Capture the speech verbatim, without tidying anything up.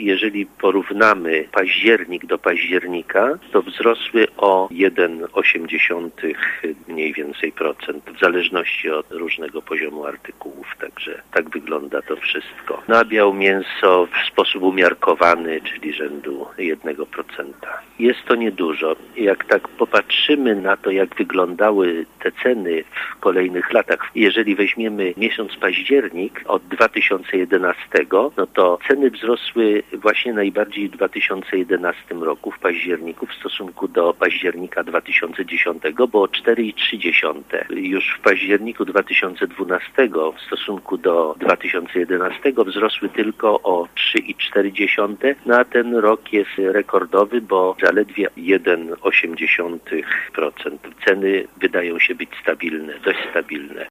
jeżeli porównamy październik do października, to wzrosły o jeden przecinek osiem mniej więcej procent, w zależności od różnego poziomu artykułów. Także tak wygląda to wszystko. Nabiał mięso w sposób umiarkowany, czyli rzędu jednego procenta. Jest to niedużo. Jak tak popatrzymy na to, jak wyglądały te ceny w kolejnych latach, jeżeli weźmiemy miesiąc październik od dwa tysiące jedenastego, no to ceny wzrosły właśnie najbardziej w dwa tysiące jedenastym roku, w październiku, w stosunku do października dwa tysiące dziesiątego, bo o cztery przecinek trzy. Już w październiku dwa tysiące dwunastego w stosunku do dwa tysiące jedenastego wzrosły tylko o trzy przecinek cztery, no a ten rok jest rekordowy, bo zaledwie jeden przecinek osiem procent. Ceny wydają się być stabilne, dość stabilne.